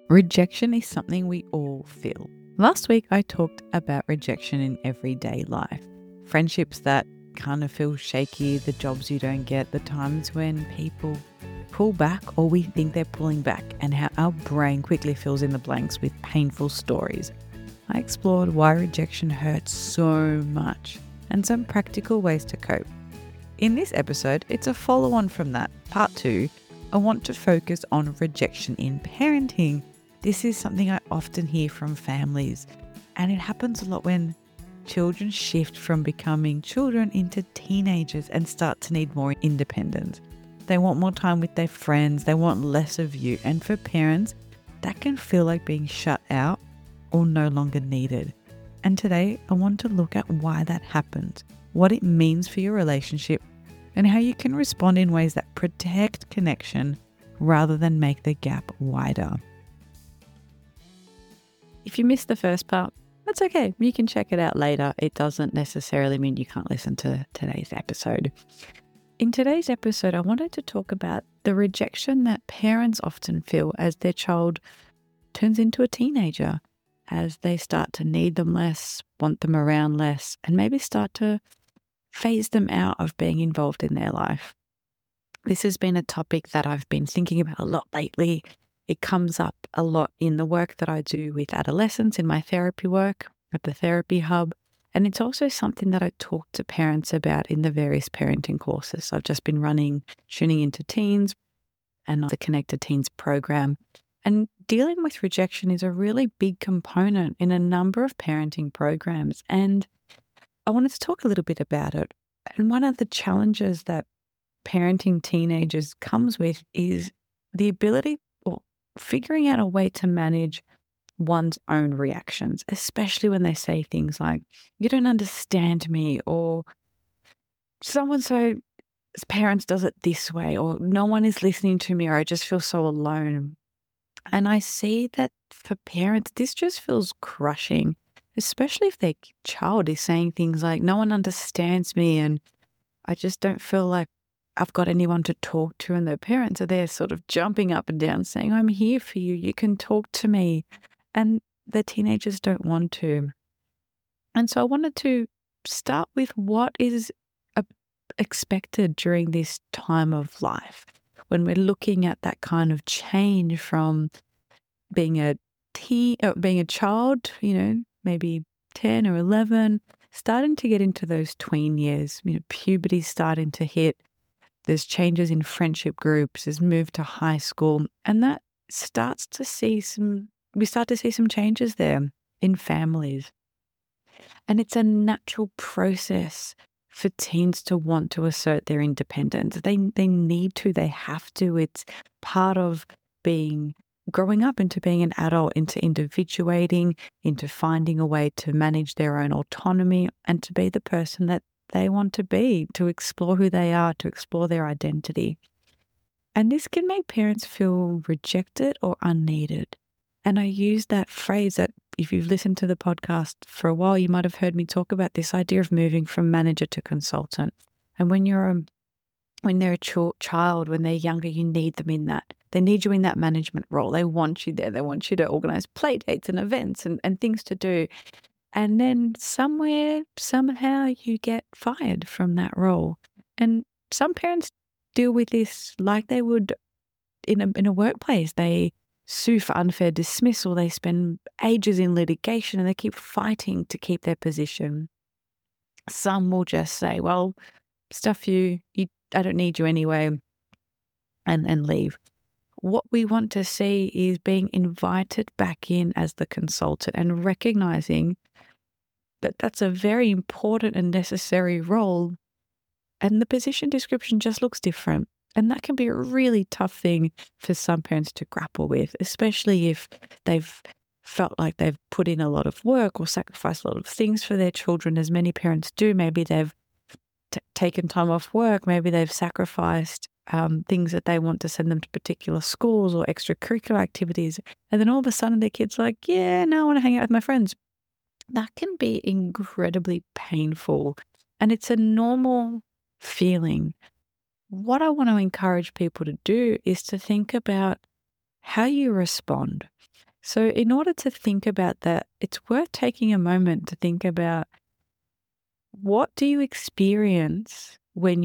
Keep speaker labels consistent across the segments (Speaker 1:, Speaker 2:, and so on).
Speaker 1: Rejection is something we all feel. Last week, I talked about rejection in everyday life. Friendships that kind of feel shaky, the jobs you don't get, the times when people pull back or we think they're pulling back, and how our brain quickly fills in the blanks with painful stories. I explored why rejection hurts so much and some practical ways to cope. In this episode, it's a follow-on from that, part 2. I want to focus on rejection in parenting. This is something I often hear from families, and it happens a lot when children shift from becoming children into teenagers and start to need more independence. They want more time with their friends, they want less of you, and for parents, that can feel like being shut out or no longer needed. And today, I want to look at why that happens, what it means for your relationship, and how you can respond in ways that protect connection rather than make the gap wider. If you missed the first part, that's okay. You can check it out later. It doesn't necessarily mean you can't listen to today's episode. In today's episode, I wanted to talk about the rejection that parents often feel as their child turns into a teenager, as they start to need them less, want them around less, and maybe start to phase them out of being involved in their life. This has been a topic that I've been thinking about a lot lately. It comes up a lot in the work that I do with adolescents in my therapy work at the Therapy Hub. And it's also something that I talk to parents about in the various parenting courses. I've just been running Tuning Into Teens and the Connected Teens program. And dealing with rejection is a really big component in a number of parenting programs. And I wanted to talk a little bit about it. And one of the challenges that parenting teenagers comes with is the ability or figuring out a way to manage one's own reactions, especially when they say things like, "You don't understand me," or "So-and-so's parents does it this way," or "No one is listening to me," or "I just feel so alone." And I see that for parents, this just feels crushing, especially if their child is saying things like, "No one understands me," and "I just don't feel like I've got anyone to talk to," and their parents are there sort of jumping up and down saying, "I'm here for you. You can talk to me." And the teenagers don't want to. And so I wanted to start with what is uh, expected during this time of life when we're looking at that kind of change from being being a child, maybe 10 or 11, starting to get into those tween years, puberty starting to hit. There's changes in friendship groups, there's move to high school, and that we start to see some changes there in families. And it's a natural process for teens to want to assert their independence. They need to, they have to. It's part of growing up into being an adult, into individuating, into finding a way to manage their own autonomy and to be the person that they want to be, to explore who they are, to explore their identity. And this can make parents feel rejected or unneeded. And I use that phrase that if you've listened to the podcast for a while, you might have heard me talk about this idea of moving from manager to consultant. And when they're a child, when they're younger, you need them in that. They need you in that management role. They want you there. They want you to organize play dates and events and things to do. And then somehow you get fired from that role. And some parents deal with this like they would in a workplace. They sue for unfair dismissal. They spend ages in litigation and they keep fighting to keep their position. Some will just say, "Well, stuff you, I don't need you anyway," and leave. What we want to see is being invited back in as the consultant and recognizing that that's a very important and necessary role, and the position description just looks different. And that can be a really tough thing for some parents to grapple with, especially if they've felt like they've put in a lot of work or sacrificed a lot of things for their children, as many parents do. Maybe they've taken time off work. Maybe they've sacrificed things that they want to send them to particular schools or extracurricular activities. And then all of a sudden their kid's like, "Yeah, no, I want to hang out with my friends." That can be incredibly painful. And it's a normal feeling. What I want to encourage people to do is to think about how you respond. So, in order to think about that, it's worth taking a moment to think about what do you experience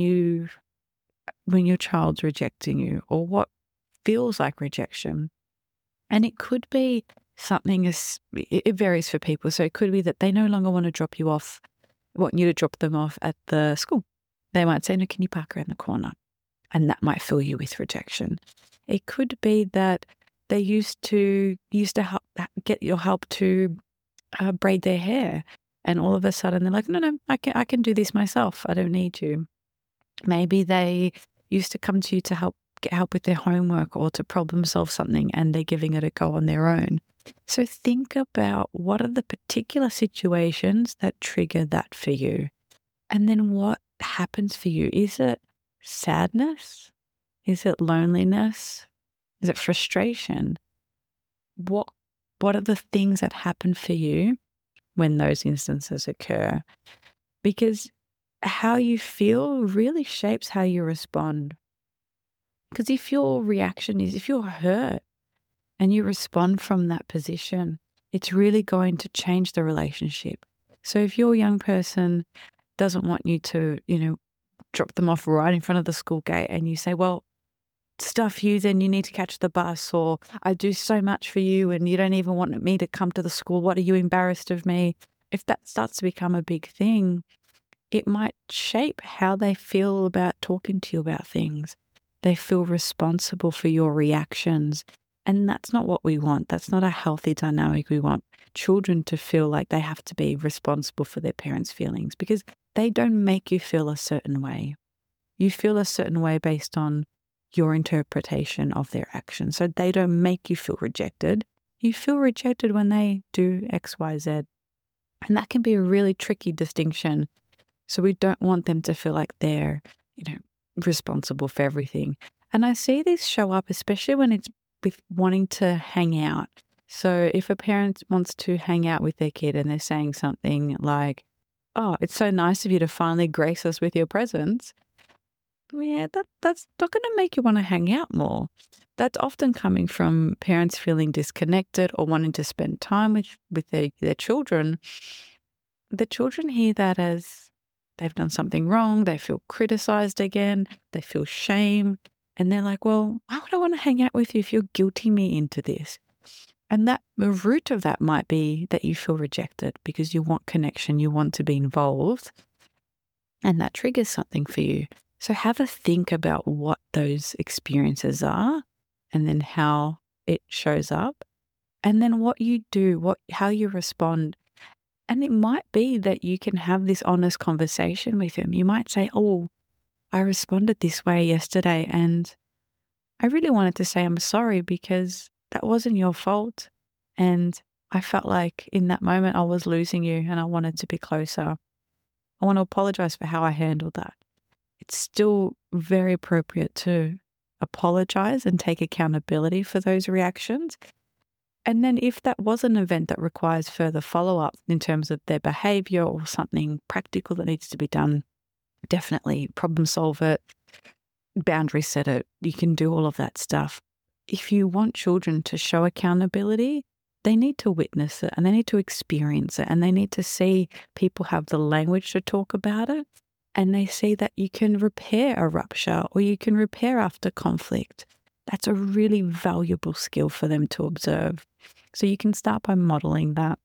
Speaker 1: when your child's rejecting you, or what feels like rejection. And it could be something it varies for people. So it could be that they no longer want to want you to drop them off at the school. They might say, no, can you park around the corner? And that might fill you with rejection. It could be that they used to get your help to braid their hair, and all of a sudden they're like, no, I can do this myself. I don't need you. Maybe they used to come to you to get help with their homework or to problem solve something, and they're giving it a go on their own. So think about what are the particular situations that trigger that for you. And then what happens for you? Is it sadness? Is it loneliness? Is it frustration? What are the things that happen for you when those instances occur? Because how you feel really shapes how you respond. Because if you're hurt and you respond from that position, it's really going to change the relationship. So if your young person doesn't want you to, drop them off right in front of the school gate, and you say, well, stuff you, then you need to catch the bus, or I do so much for you and you don't even want me to come to the school. What are you embarrassed of me? If that starts to become a big thing, it might shape how they feel about talking to you about things. They feel responsible for your reactions. And that's not what we want. That's not a healthy dynamic. We want children to feel like they have to be responsible for their parents' feelings, because they don't make you feel a certain way. You feel a certain way based on your interpretation of their actions. So they don't make you feel rejected. You feel rejected when they do X, Y, Z. And that can be a really tricky distinction. So we don't want them to feel like they're, responsible for everything. And I see this show up, especially when it's with wanting to hang out. So if a parent wants to hang out with their kid and they're saying something like, oh, it's so nice of you to finally grace us with your presence. Yeah, that's not going to make you want to hang out more. That's often coming from parents feeling disconnected or wanting to spend time with their children. The children hear that as they've done something wrong, they feel criticized again, they feel shame, and they're like, well, why would I want to hang out with you if you're guilting me into this? And the root of that might be that you feel rejected because you want connection, you want to be involved, and that triggers something for you. So have a think about what those experiences are, and then how it shows up, and then what you do, how you respond. And it might be that you can have this honest conversation with him. You might say, oh, I responded this way yesterday, and I really wanted to say I'm sorry because that wasn't your fault. And I felt like in that moment I was losing you and I wanted to be closer. I want to apologize for how I handled that. It's still very appropriate to apologize and take accountability for those reactions. And then if that was an event that requires further follow-up in terms of their behavior or something practical that needs to be done, definitely problem solve it, boundary set it. You can do all of that stuff. If you want children to show accountability, they need to witness it and they need to experience it, and they need to see people have the language to talk about it, and they see that you can repair a rupture or you can repair after conflict. That's a really valuable skill for them to observe. So you can start by modeling that.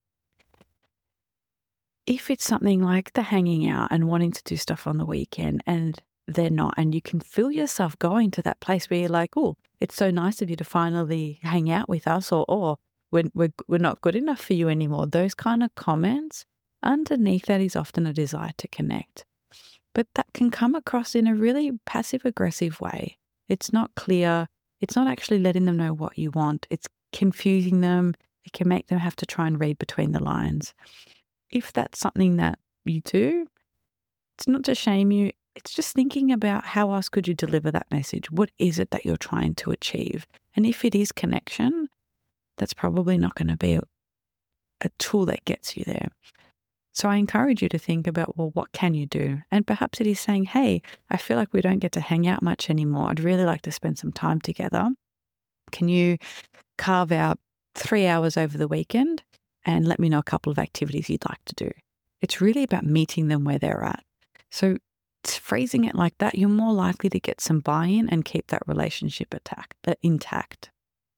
Speaker 1: If it's something like the hanging out and wanting to do stuff on the weekend and they're not, and you can feel yourself going to that place where you're like, oh, it's so nice of you to finally hang out with us, or we're not good enough for you anymore. Those kind of comments, underneath that is often a desire to connect. But that can come across in a really passive-aggressive way. It's not clear. It's not actually letting them know what you want. It's confusing them. It can make them have to try and read between the lines. If that's something that you do, it's not to shame you. It's just thinking about how else could you deliver that message? What is it that you're trying to achieve? And if it is connection, that's probably not going to be a tool that gets you there. So I encourage you to think about, well, what can you do? And perhaps it is saying, hey, I feel like we don't get to hang out much anymore. I'd really like to spend some time together. Can you carve out 3 hours over the weekend and let me know a couple of activities you'd like to do? It's really about meeting them where they're at. So phrasing it like that, you're more likely to get some buy-in and keep that relationship intact.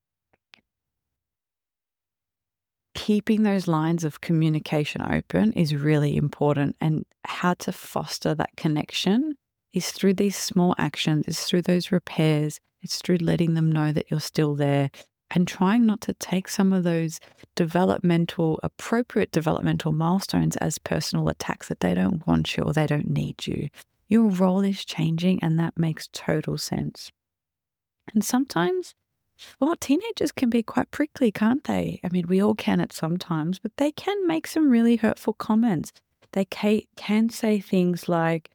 Speaker 1: Keeping those lines of communication open is really important, and how to foster that connection is through these small actions, it's through those repairs, it's through letting them know that you're still there and trying not to take some of those appropriate developmental milestones as personal attacks that they don't want you or they don't need you. Your role is changing, and that makes total sense. And sometimes, well, teenagers can be quite prickly, can't they? I mean, we all can at some times, but they can make some really hurtful comments. They can say things like,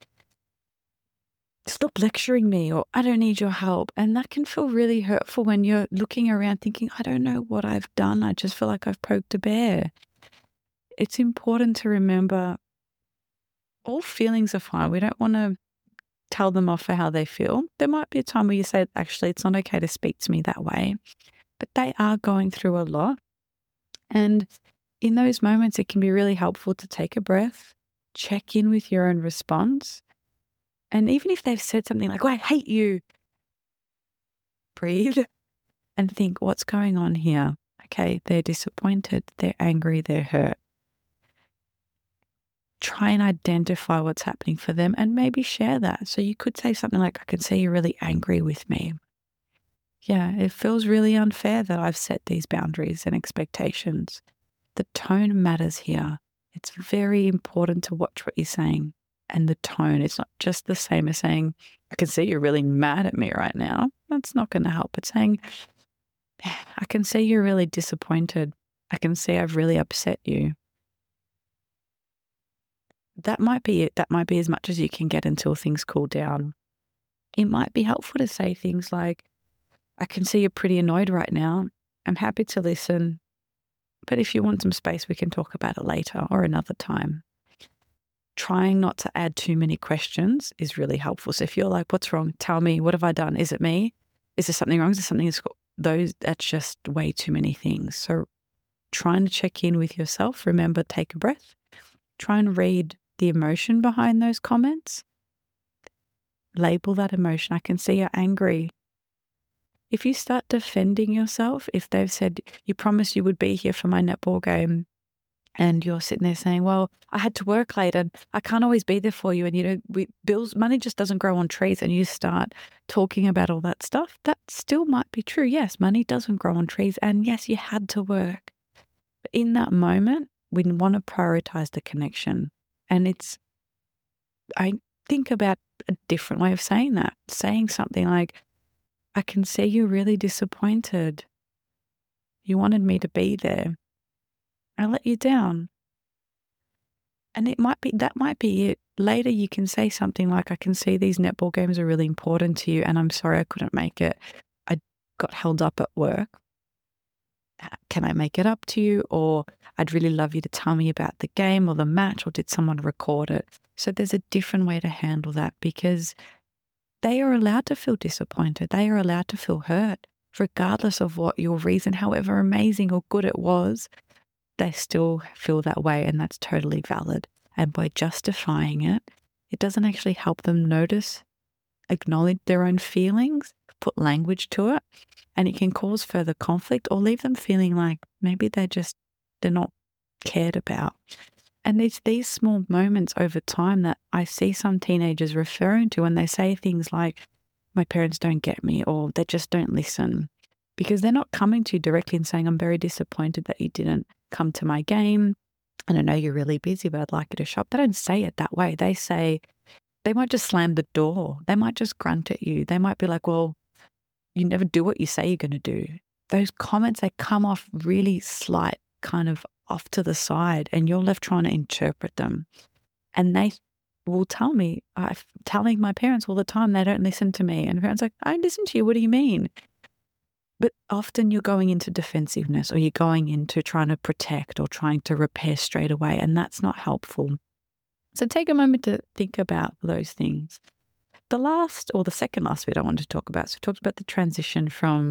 Speaker 1: stop lecturing me, or I don't need your help. And that can feel really hurtful when you're looking around thinking, I don't know what I've done. I just feel like I've poked a bear. It's important to remember all feelings are fine. We don't want to tell them off for how they feel. There might be a time where you say, actually, it's not okay to speak to me that way. But they are going through a lot. And in those moments, it can be really helpful to take a breath, check in with your own response. And even if they've said something like, oh, I hate you, breathe and think, what's going on here? Okay, they're disappointed, they're angry, they're hurt. Try and identify what's happening for them and maybe share that. So you could say something like, I can see you're really angry with me. Yeah, it feels really unfair that I've set these boundaries and expectations. The tone matters here. It's very important to watch what you're saying. And the tone, it's not just the same as saying, I can see you're really mad at me right now. That's not going to help. It's saying, I can see you're really disappointed. I can see I've really upset you. That might be it. That might be as much as you can get until things cool down. It might be helpful to say things like, I can see you're pretty annoyed right now. I'm happy to listen. But if you want some space, we can talk about it later or another time. Trying not to add too many questions is really helpful. So if you're like, what's wrong? Tell me, what have I done? Is it me? Is there something wrong? Is there something that's just way too many things. So trying to check in with yourself, remember, take a breath, try and read the emotion behind those comments. Label that emotion. I can see you're angry. If you start defending yourself, if they've said, you promised you would be here for my netball game, and you're sitting there saying, well, I had to work late and I can't always be there for you. And, money just doesn't grow on trees. And you start talking about all that stuff. That still might be true. Yes, money doesn't grow on trees. And yes, you had to work. But in that moment, we want to prioritize the connection. And I think about a different way of saying that. Saying something like, I can see you're really disappointed. You wanted me to be there. I let you down. And that might be it. Later you can say something like, I can see these netball games are really important to you and I'm sorry I couldn't make it. I got held up at work. Can I make it up to you? Or I'd really love you to tell me about the game or the match, or did someone record it? So there's a different way to handle that, because they are allowed to feel disappointed. They are allowed to feel hurt, regardless of what your reason, however amazing or good it was. They still feel that way, and that's totally valid. And by justifying it, it doesn't actually help them notice, acknowledge their own feelings, put language to it, and it can cause further conflict or leave them feeling like maybe they're not cared about. And it's these small moments over time that I see some teenagers referring to when they say things like, my parents don't get me, or they just don't listen, because they're not coming to you directly and saying, I'm very disappointed that you didn't come to my game. And I know you're really busy, but I'd like you to shop. They don't say it that way. They might just slam the door. They might just grunt at you. They might be like, well, you never do what you say you're going to do. Those comments, they come off really slight, kind of off to the side, and you're left trying to interpret them. And they will tell me, I'm telling my parents all the time, they don't listen to me. And parents are like, I listen to you. What do you mean? But often you're going into defensiveness, or you're going into trying to protect or trying to repair straight away, and that's not helpful. So take a moment to think about those things. The second last bit I wanted to talk about, so we talked about the transition from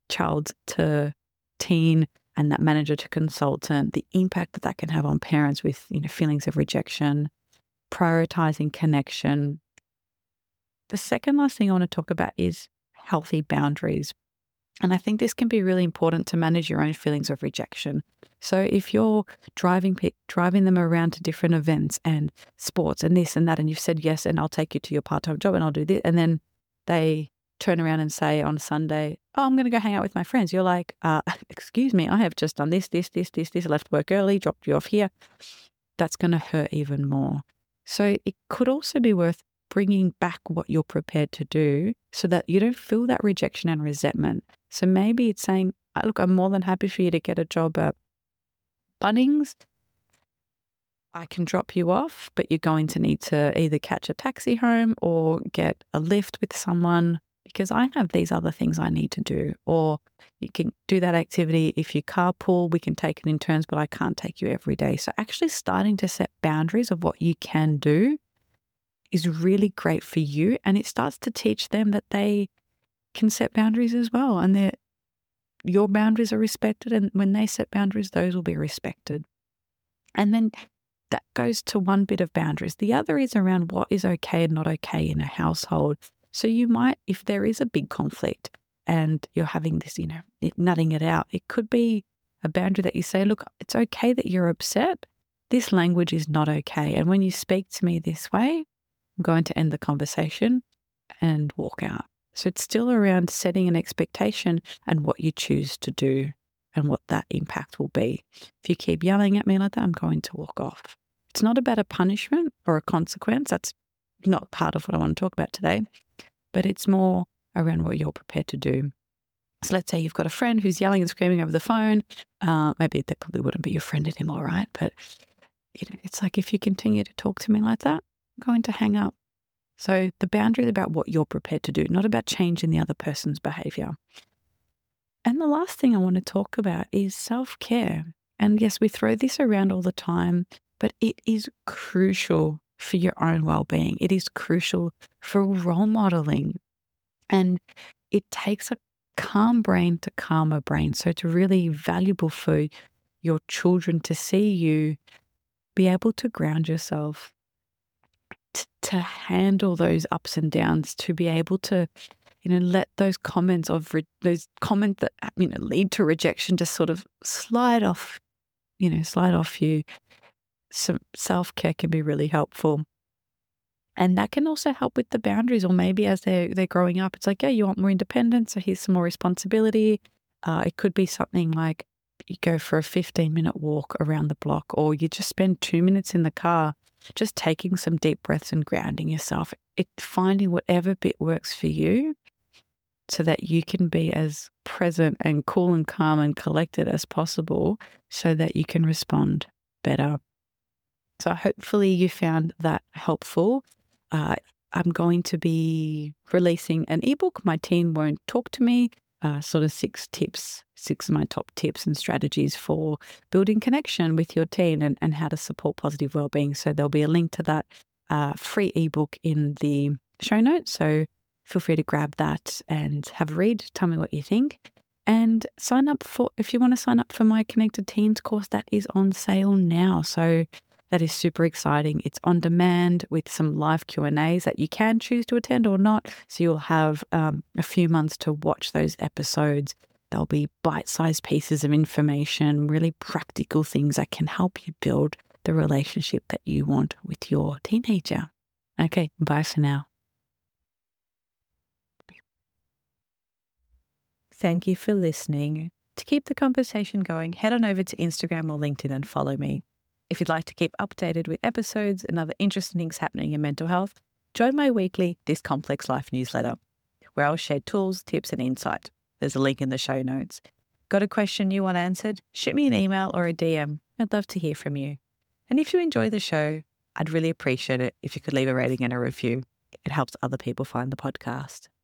Speaker 1: child to teen and that manager to consultant, the impact that that can have on parents with, feelings of rejection, prioritizing connection. The second last thing I want to talk about is healthy boundaries. And I think this can be really important to manage your own feelings of rejection. So if you're driving them around to different events and sports and this and that, and you've said yes, and I'll take you to your part-time job and I'll do this, and then they turn around and say on Sunday, oh, I'm going to go hang out with my friends. You're like, excuse me, I have just done this, left work early, dropped you off here. That's going to hurt even more. So it could also be worth bringing back what you're prepared to do so that you don't feel that rejection and resentment. So maybe it's saying, look, I'm more than happy for you to get a job at Bunnings. I can drop you off, but you're going to need to either catch a taxi home or get a lift with someone because I have these other things I need to do. Or you can do that activity. If you carpool, we can take it in turns, but I can't take you every day. So actually starting to set boundaries of what you can do is really great for you. And it starts to teach them that they can set boundaries as well. And your boundaries are respected. And when they set boundaries, those will be respected. And then that goes to one bit of boundaries. The other is around what is okay and not okay in a household. So you might, if there is a big conflict and you're having this, nutting it out, it could be a boundary that you say, look, it's okay that you're upset. This language is not okay. And when you speak to me this way, I'm going to end the conversation and walk out. So it's still around setting an expectation and what you choose to do and what that impact will be. If you keep yelling at me like that, I'm going to walk off. It's not about a punishment or a consequence. That's not part of what I want to talk about today, but it's more around what you're prepared to do. So let's say you've got a friend who's yelling and screaming over the phone. Maybe that probably wouldn't be your friend anymore, right? But it's like, if you continue to talk to me like that, I'm going to hang up. So the boundary is about what you're prepared to do, not about changing the other person's behavior. And the last thing I want to talk about is self-care. And yes, we throw this around all the time, but it is crucial for your own well-being. It is crucial for role modeling. And it takes a calm brain to calm a brain. So it's really valuable for your children to see you be able to ground yourself, to handle those ups and downs, to be able to, let those comments those comments that, lead to rejection just sort of slide off you. Some self-care can be really helpful. And that can also help with the boundaries, or maybe as they're growing up, it's like, yeah, you want more independence, so here's some more responsibility. It could be something like you go for a 15-minute walk around the block, or you just spend 2 minutes in the car just taking some deep breaths and grounding yourself. Finding whatever bit works for you so that you can be as present and cool and calm and collected as possible so that you can respond better. So hopefully you found that helpful. I'm going to be releasing an ebook, My Teen Won't Talk to Me, sort of 6 of my top tips and strategies for building connection with your teen and how to support positive wellbeing. So there'll be a link to that free ebook in the show notes. So feel free to grab that and have a read. Tell me what you think. And if you want to sign up for my Connected Teens course, that is on sale now. So that is super exciting. It's on demand with some live Q&As that you can choose to attend or not. So you'll have a few months to watch those episodes. There'll be bite-sized pieces of information, really practical things that can help you build the relationship that you want with your teenager. Okay, bye for now. Thank you for listening. To keep the conversation going, head on over to Instagram or LinkedIn and follow me. If you'd like to keep updated with episodes and other interesting things happening in mental health, join my weekly This Complex Life newsletter, where I'll share tools, tips, and insight. There's a link in the show notes. Got a question you want answered? Shoot me an email or a DM. I'd love to hear from you. And if you enjoy the show, I'd really appreciate it if you could leave a rating and a review. It helps other people find the podcast.